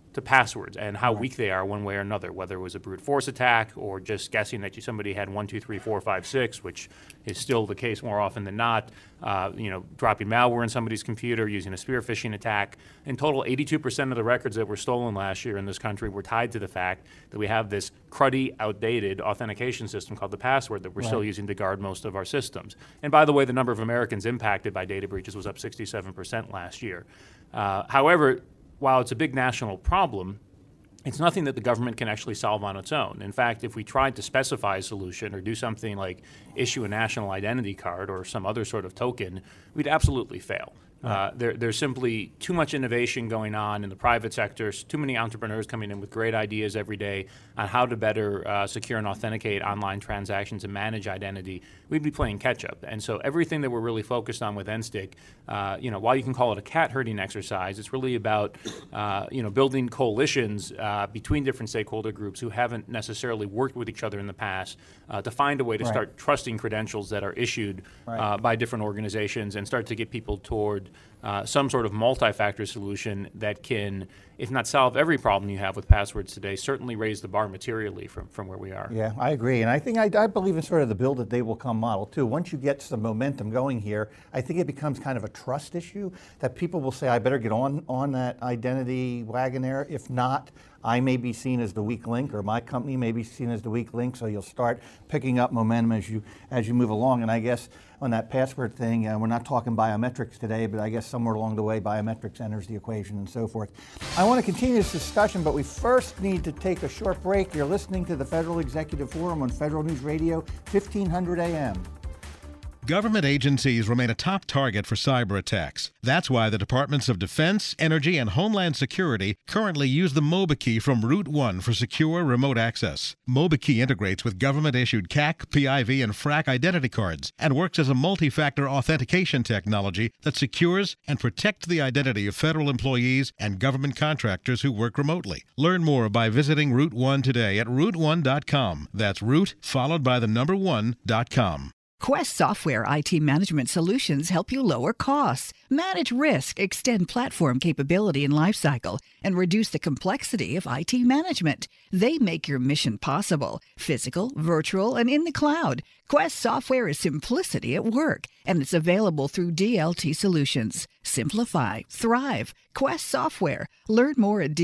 to passwords and how weak they are one way or another, whether it was a brute force attack or just guessing that somebody had 1, 2, 3, 4, 5, 6, which is still the case more often than not. Dropping malware in somebody's computer, using a spear phishing attack. In total, 82% of the records that were stolen last year in this country were tied to the fact that we have this cruddy, outdated authentication system called the password that we're still using to guard most of our systems. And by the way, the number of Americans impacted by data breaches was up 67% last year. However, while it's a big national problem, it's nothing that the government can actually solve on its own. In fact, if we tried to specify a solution or do something like issue a national identity card or some other sort of token, we'd absolutely fail. There's simply too much innovation going on in the private sector, too many entrepreneurs coming in with great ideas every day on how to better secure and authenticate online transactions and manage identity. We'd be playing catch up. And so everything that we're really focused on with NSTIC, while you can call it a cat herding exercise, it's really about building coalitions between different stakeholder groups who haven't necessarily worked with each other in the past to find a way to start trusting credentials that are issued by different organizations and start to get people toward some sort of multi-factor solution that can, if not solve every problem you have with passwords today, certainly raise the bar materially from where we are. Yeah, I agree. And I think I believe in sort of the build that they will come model too. Once you get some momentum going here, I think it becomes kind of a trust issue that people will say, I better get on that identity wagon there. If not, I may be seen as the weak link, or my company may be seen as the weak link, so you'll start picking up momentum as you move along. And I guess on that password thing, we're not talking biometrics today, but I guess somewhere along the way, biometrics enters the equation and so forth. I want to continue this discussion, but we first need to take a short break. You're listening to the Federal Executive Forum on Federal News Radio, 1500 AM. Government agencies remain a top target for cyber attacks. That's why the Departments of Defense, Energy, and Homeland Security currently use the MobiKey from Root One for secure remote access. MobiKey integrates with government-issued CAC, PIV, and FRAC identity cards and works as a multi-factor authentication technology that secures and protects the identity of federal employees and government contractors who work remotely. Learn more by visiting Root One today at root1.com. That's root followed by the number 1.com. Quest Software IT Management Solutions help you lower costs, manage risk, extend platform capability and lifecycle, and reduce the complexity of IT management. They make your mission possible, physical, virtual, and in the cloud. Quest Software is simplicity at work, and it's available through DLT Solutions. Simplify, thrive. Quest Software. Learn more at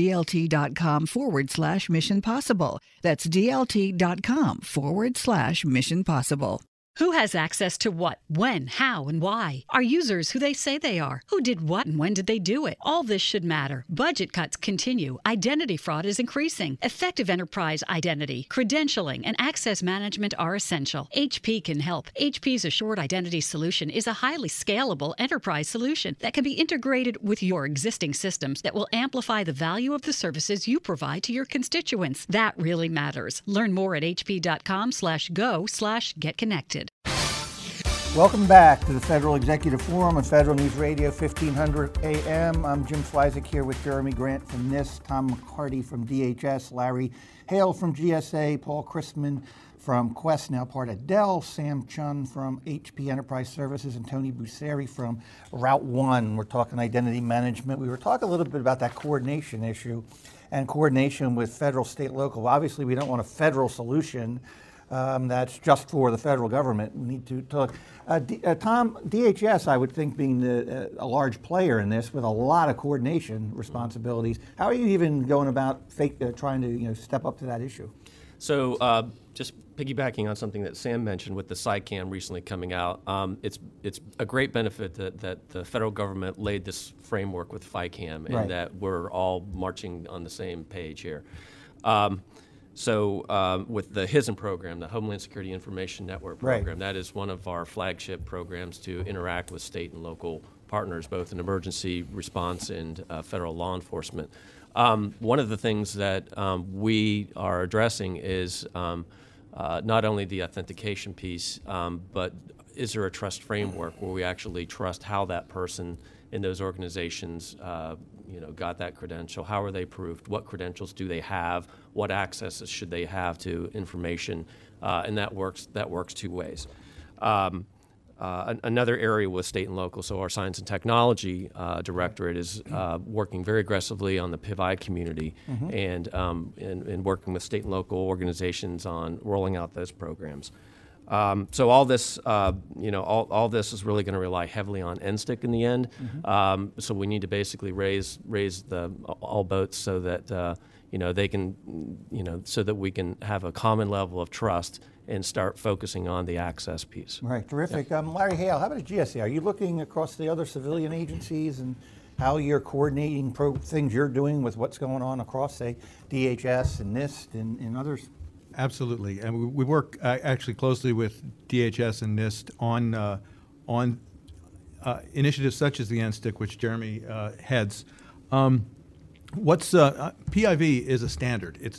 dlt.com/mission possible. That's dlt.com/mission possible. Who has access to what, when, how, and why? Are users who they say they are? Who did what and when did they do it? All this should matter. Budget cuts continue. Identity fraud is increasing. Effective enterprise identity, credentialing, and access management are essential. HP can help. HP's Assured Identity solution is a highly scalable enterprise solution that can be integrated with your existing systems that will amplify the value of the services you provide to your constituents. That really matters. Learn more at hp.com/go/getconnected. Welcome back to the Federal Executive Forum on Federal News Radio, 1500 AM. I'm Jim Fleisig here with Jeremy Grant from NIST, Tom McCarty from DHS, Larry Hale from GSA, Paul Christman from Quest, now part of Dell, Sam Chun from HP Enterprise Services, and Tony Busseri from Route One. We're talking identity management. We were talking a little bit about that coordination issue and coordination with federal, state, local. Obviously, we don't want a federal solution that's just for the federal government. We need to talk. Tom, DHS, I would think, being a large player in this with a lot of coordination responsibilities, how are you even going about trying to step up to that issue? So just piggybacking on something that Sam mentioned with the CyCam recently coming out, it's a great benefit that the federal government laid this framework with FICAM and that we're all marching on the same page here. So with the HISM program, the Homeland Security Information Network program, that is one of our flagship programs to interact with state and local partners, both in emergency response and federal law enforcement. One of the things that we are addressing is not only the authentication piece, but is there a trust framework where we actually trust how that person in those organizations got that credential? How are they proved? What credentials do they have? What accesses should they have to information? And that works two ways. another area with state and local. So our science and technology directorate is working very aggressively on the PIVI community and working with state and local organizations on rolling out those programs. So all this, all this is really going to rely heavily on NSTIC in the end. So we need to basically raise all boats so that they can, so that we can have a common level of trust and start focusing on the access piece. Right, terrific. Larry Hale, how about GSA? Are you looking across the other civilian agencies and how you're coordinating things you're doing with what's going on across, say, DHS and NIST and others? Absolutely, and we work actually closely with DHS and NIST on initiatives such as the NSTIC, which Jeremy heads. PIV is a standard. It's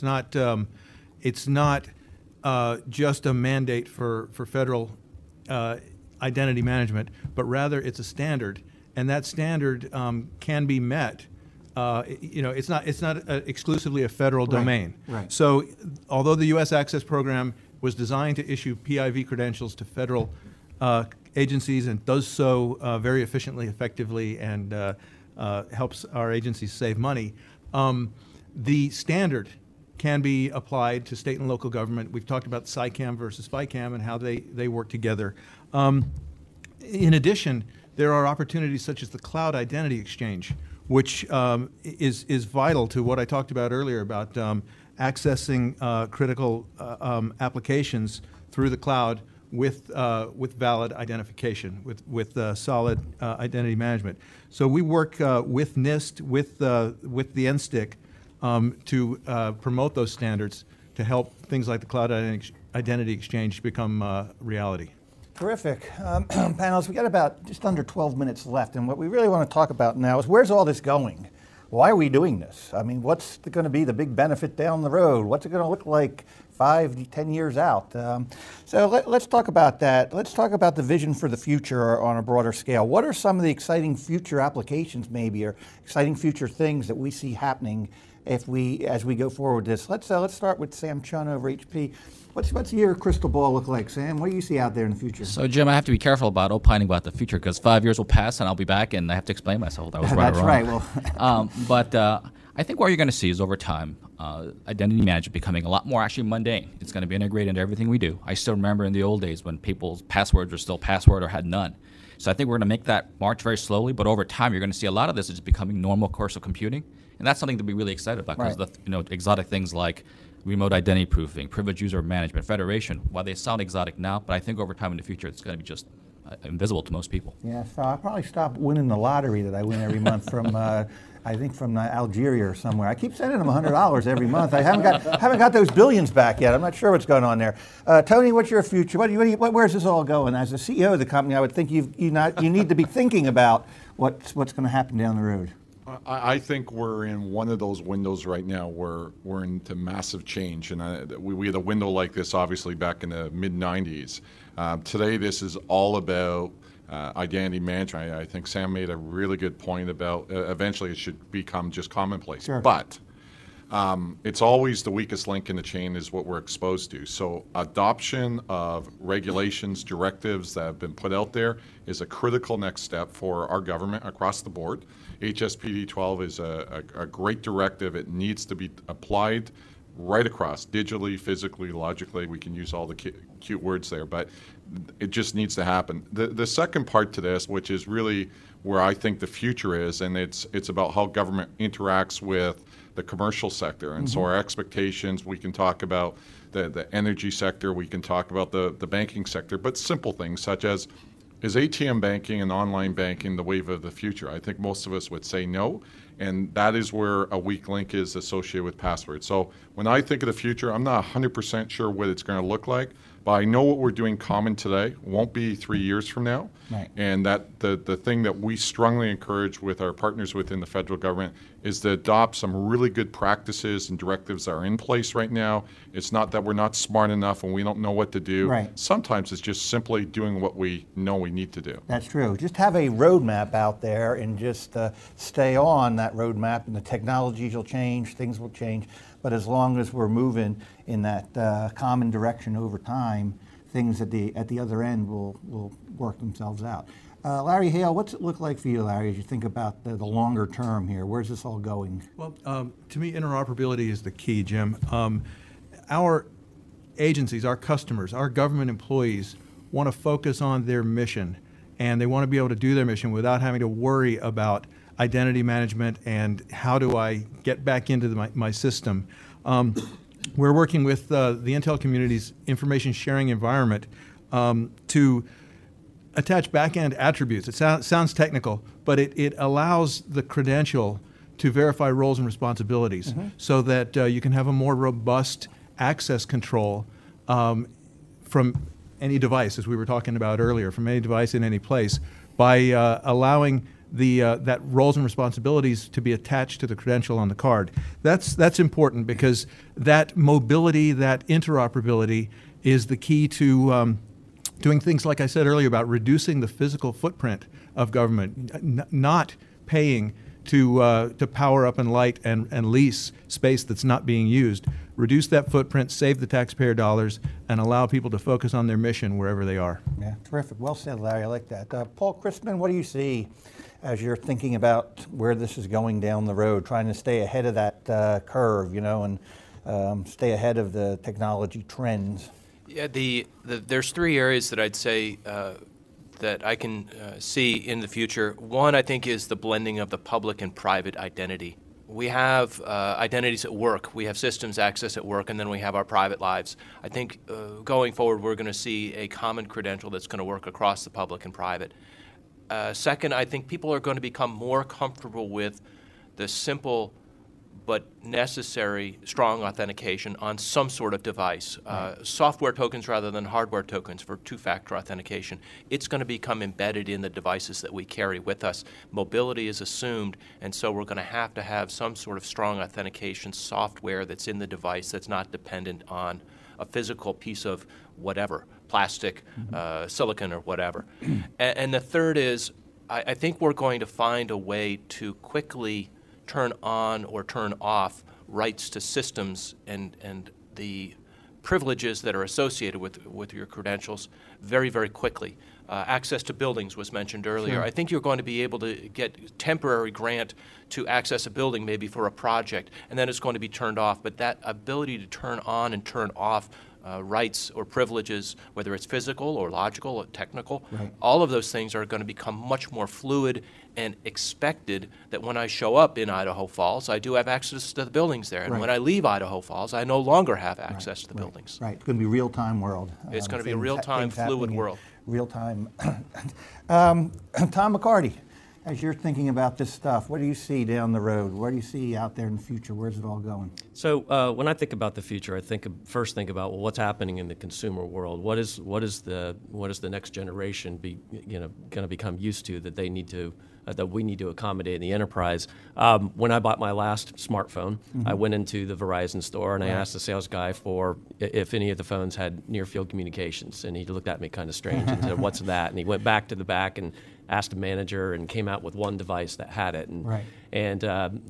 not just a mandate for federal identity management, but rather it's a standard, and that standard can be met. It's not exclusively a federal domain. Right. So, although the U.S. Access Program was designed to issue PIV credentials to federal agencies and does so very efficiently, effectively, and helps our agencies save money, the standard can be applied to state and local government. We've talked about SICAM versus FICAM and how they work together. In addition, there are opportunities such as the Cloud Identity Exchange, which is vital to what I talked about earlier about accessing critical applications through the cloud with valid identification, with solid identity management. So we work with NIST, with the NSTIC, to promote those standards to help things like the Cloud Identity Exchange become reality. Terrific. Panelists, we got about just under 12 minutes left, and what we really want to talk about now is where's all this going? Why are we doing this? I mean, what's going to be the big benefit down the road? What's it going to look like 5, 10 years out? So let's talk about that. Let's talk about the vision for the future on a broader scale. What are some of the exciting future applications maybe, or exciting future things that we see happening as we go forward with this? Let's start with Sam Chun over HP. What's your crystal ball look like, Sam? What do you see out there in the future? So, Jim, I have to be careful about opining about the future because 5 years will pass and I'll be back and I have to explain myself. That was right or wrong. That's right. But I think what you're going to see is over time, identity management becoming a lot more actually mundane. It's going to be integrated into everything we do. I still remember in the old days when people's passwords were still password or had none. So I think we're going to make that march very slowly, but over time you're going to see a lot of this is becoming normal course of computing. And that's something to be really excited about because the exotic things like remote identity proofing, privileged user management, federation, while they sound exotic now, but I think over time in the future it's going to be just invisible to most people. Yeah, so I'll probably stop winning the lottery that I win every month from, I think from Algeria or somewhere. I keep sending them $100 every month. I haven't got those billions back yet. I'm not sure what's going on there. Tony, what's your future? Where's this all going? As the CEO of the company, I would think you need to be thinking about what's going to happen down the road. I think we're in one of those windows right now where we're into massive change. And we had a window like this, obviously, back in the mid-'90s. Today, this is all about identity management. I think Sam made a really good point about eventually it should become just commonplace. Sure. But it's always the weakest link in the chain is what we're exposed to. So adoption of regulations, directives that have been put out there is a critical next step for our government across the board. HSPD 12 is a great directive. It needs to be applied right across, digitally, physically, logically. We can use all the cute words there, but it just needs to happen. The second part to this, which is really where I think the future is, and it's about how government interacts with the commercial sector. And so our expectations, we can talk about the energy sector, we can talk about the banking sector, but simple things such as, is ATM banking and online banking the wave of the future? I think most of us would say no, and that is where a weak link is associated with passwords. So when I think of the future, I'm not 100% sure what it's going to look like, but I know what we're doing common today won't be 3 years from now. Right. And that the thing that we strongly encourage with our partners within the federal government is to adopt some really good practices and directives that are in place right now. It's not that we're not smart enough and we don't know what to do. Right. Sometimes it's just simply doing what we know we need to do. That's true. Just have a roadmap out there and just stay on that roadmap, and the technologies will change, things will change. But as long as we're moving in that common direction over time, things at the other end will work themselves out. Larry Hale, what's it look like for you, Larry, as you think about the longer term here? Where's this all going? Well, to me, interoperability is the key, Jim. Our agencies, our customers, our government employees want to focus on their mission, and they want to be able to do their mission without having to worry about identity management and how do I get back into my system. We're working with the Intel community's information sharing environment to attach back-end attributes. It sounds technical, but it allows the credential to verify roles and responsibilities so that you can have a more robust access control from any device, as we were talking about earlier, from any device in any place, by allowing that roles and responsibilities to be attached to the credential on the card. That's important because that mobility, that interoperability is the key to doing things like I said earlier about reducing the physical footprint of government, not paying to power up and light and lease space that's not being used. Reduce that footprint, save the taxpayer dollars, and allow people to focus on their mission wherever they are. Yeah, terrific. Well said, Larry. I like that. Paul Christman, what do you see as you're thinking about where this is going down the road, trying to stay ahead of that curve, and stay ahead of the technology trends? Yeah, there's three areas that I'd say that I can see in the future. One, I think, is the blending of the public and private identity. We have identities at work, we have systems access at work, and then we have our private lives. I think going forward we're going to see a common credential that's going to work across the public and private. Second, I think people are going to become more comfortable with the simple but necessary strong authentication on some sort of device. Software tokens rather than hardware tokens for two-factor authentication. It's going to become embedded in the devices that we carry with us. Mobility is assumed, and so we're going to have some sort of strong authentication software that's in the device that's not dependent on a physical piece of whatever, plastic, silicon, or whatever. And the third is, I think we're going to find a way to quickly turn on or turn off rights to systems and the privileges that are associated with your credentials very, very quickly. Access to buildings was mentioned earlier. Sure. I think you're going to be able to get temporary grant to access a building maybe for a project, and then it's going to be turned off. But that ability to turn on and turn off rights or privileges, whether it's physical or logical or technical, all of those things are going to become much more fluid and expected that when I show up in Idaho Falls, I do have access to the buildings there. And when I leave Idaho Falls, I no longer have access to the buildings. Right. It's going to be a real-time world. It's going to be a real-time, fluid world. Real-time. Tom McCarty, as you're thinking about this stuff, what do you see down the road? What do you see out there in the future? Where's it all going? So when I think about the future, I first think about, well, what's happening in the consumer world? What is the next generation going to become used to that they need to that we need to accommodate in the enterprise? When I bought my last smartphone, I went into the Verizon store and I asked the sales guy for if any of the phones had near-field communications, and he looked at me kind of strange and said, "What's that?" And he went back to the back and asked a manager and came out with one device that had it. And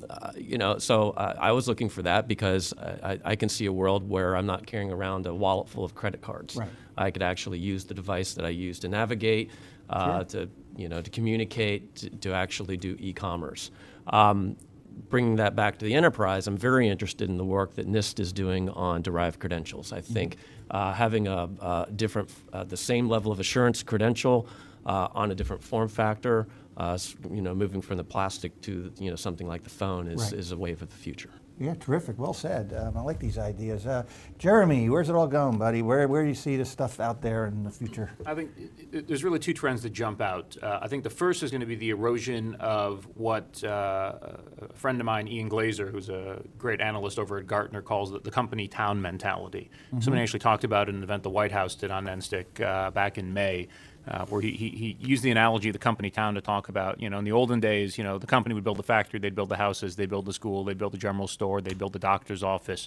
so I was looking for that because I can see a world where I'm not carrying around a wallet full of credit cards. I could actually use the device that I use to navigate, to communicate, to actually do e-commerce. Bringing that back to the enterprise, I'm very interested in the work that NIST is doing on derived credentials. I think having a different, the same level of assurance credential on a different form factor, moving from the plastic to something like the phone is a wave of the future. Yeah, terrific. Well said. I like these ideas. Jeremy, where's it all going, buddy? Where do you see this stuff out there in the future? I think there's really two trends that jump out. I think the first is going to be the erosion of what a friend of mine, Ian Glazer, who's a great analyst over at Gartner, calls the company town mentality. Somebody actually talked about it in an event the White House did on NSTIC back in May. Where he used the analogy of the company town to talk about, in the olden days, the company would build a factory, they'd build the houses, they'd build the school, they'd build the general store, they'd build the doctor's office.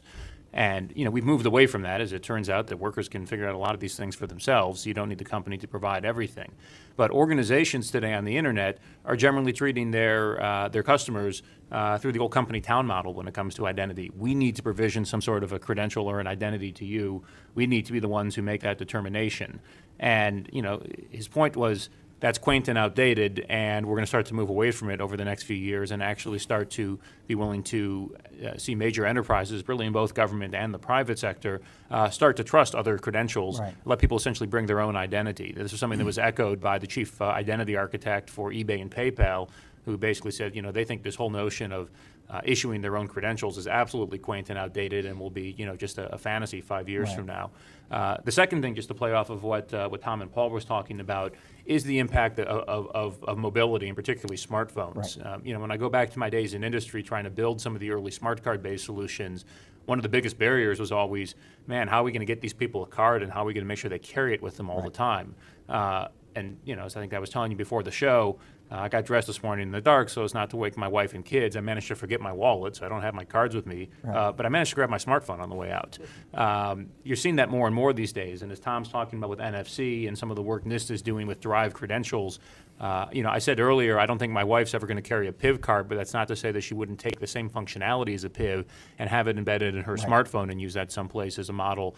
And we've moved away from that, as it turns out that workers can figure out a lot of these things for themselves. So you don't need the company to provide everything. But organizations today on the internet are generally treating their customers through the old company town model when it comes to identity. We need to provision some sort of a credential or an identity to you. We need to be the ones who make that determination. And his point was, that's quaint and outdated, and we're going to start to move away from it over the next few years and actually start to be willing to see major enterprises, really in both government and the private sector, start to trust other credentials, let people essentially bring their own identity. This is something that was echoed by the chief identity architect for eBay and PayPal, who basically said, they think this whole notion of issuing their own credentials is absolutely quaint and outdated and will be, just a fantasy 5 years from now. The second thing, just to play off of what Tom and Paul was talking about, is the impact of mobility, and particularly smartphones. When I go back to my days in industry trying to build some of the early smart card-based solutions, one of the biggest barriers was always, man, how are we going to get these people a card, and how are we going to make sure they carry it with them all the time? And as I think I was telling you before the show, I got dressed this morning in the dark so as not to wake my wife and kids. I managed to forget my wallet, so I don't have my cards with me. But I managed to grab my smartphone on the way out. You're seeing that more and more these days. And as Tom's talking about with NFC and some of the work NIST is doing with derived credentials, I said earlier, I don't think my wife's ever going to carry a PIV card, but that's not to say that she wouldn't take the same functionality as a PIV and have it embedded in her smartphone and use that someplace as a model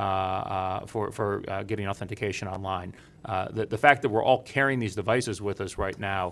for getting authentication online. The fact that we're all carrying these devices with us right now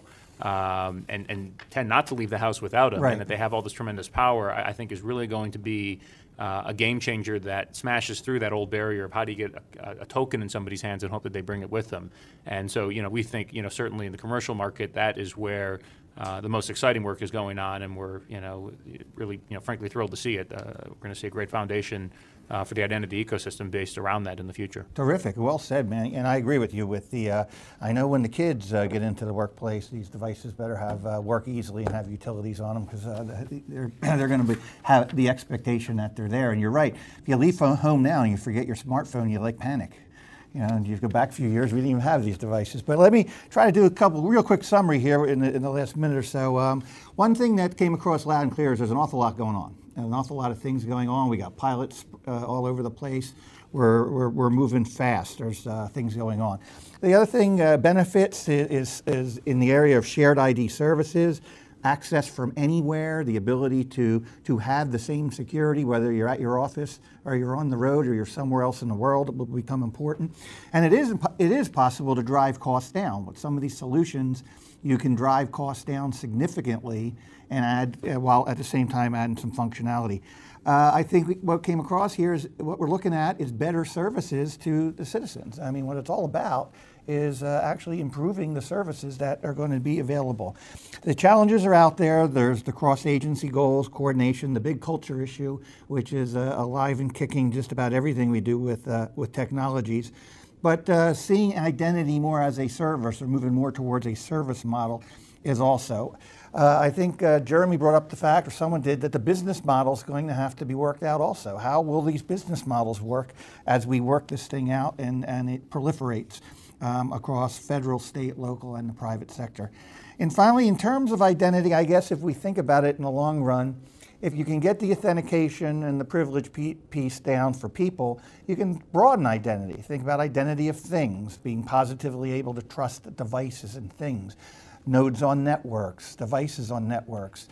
and tend not to leave the house without them, and that they have all this tremendous power, I think is really going to be a game changer that smashes through that old barrier of how do you get a token in somebody's hands and hope that they bring it with them. And so, we think, certainly in the commercial market, that is where the most exciting work is going on, and we're, really, frankly thrilled to see it. We're going to see a great foundation for the identity ecosystem based around that in the future. Terrific. Well said, man. And I agree with you with the, I know when the kids get into the workplace, these devices better have work easily and have utilities on them, because they're going to have the expectation that they're there. And you're right. If you leave home now and you forget your smartphone, you panic. And you go back a few years, we didn't even have these devices. But let me try to do a couple real quick summary here in the last minute or so. One thing that came across loud and clear is there's an awful lot going on. An awful lot of things going on. We got pilots all over the place. We're moving fast. There's things going on. The other thing, benefits is in the area of shared ID services, access from anywhere, the ability to have the same security, whether you're at your office or you're on the road or you're somewhere else in the world, it will become important. And it is possible to drive costs down. With some of these solutions, you can drive costs down significantly and add, while at the same time adding some functionality. I think what came across here is what we're looking at is better services to the citizens. I mean, what it's all about is actually improving the services that are going to be available. The challenges are out there. There's the cross-agency goals, coordination, the big culture issue, which is alive and kicking just about everything we do with technologies. But seeing identity more as a service, or moving more towards a service model, is also. I think Jeremy brought up the fact, or someone did, that the business model is going to have to be worked out also. How will these business models work as we work this thing out and it proliferates across federal, state, local, and the private sector? And finally, in terms of identity, I guess if we think about it in the long run, if you can get the authentication and the privilege piece down for people, you can broaden identity. Think about identity of things, being positively able to trust devices and things. Nodes on networks, devices on networks,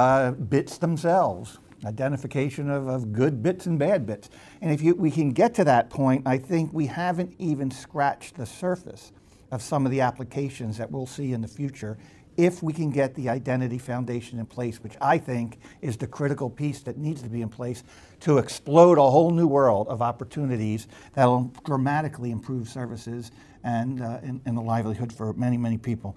bits themselves, identification of good bits and bad bits. And if we can get to that point, I think we haven't even scratched the surface of some of the applications that we'll see in the future if we can get the identity foundation in place, which I think is the critical piece that needs to be in place to explode a whole new world of opportunities that will dramatically improve services and the livelihood for many, many people.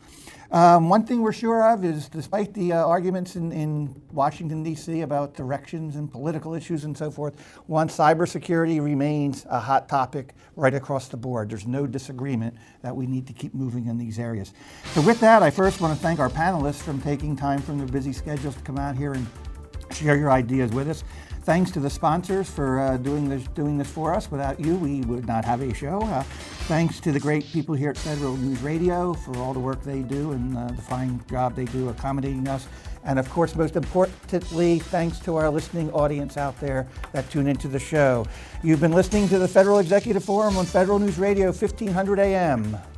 One thing we're sure of is, despite the arguments in Washington, D.C. about directions and political issues and so forth, cybersecurity remains a hot topic right across the board. There's no disagreement that we need to keep moving in these areas. So with that, I first want to thank our panelists for taking time from their busy schedules to come out here and share your ideas with us. Thanks to the sponsors for doing this for us. Without you, we would not have a show. Thanks to the great people here at Federal News Radio for all the work they do and the fine job they do accommodating us. And of course, most importantly, thanks to our listening audience out there that tune into the show. You've been listening to the Federal Executive Forum on Federal News Radio 1500 AM.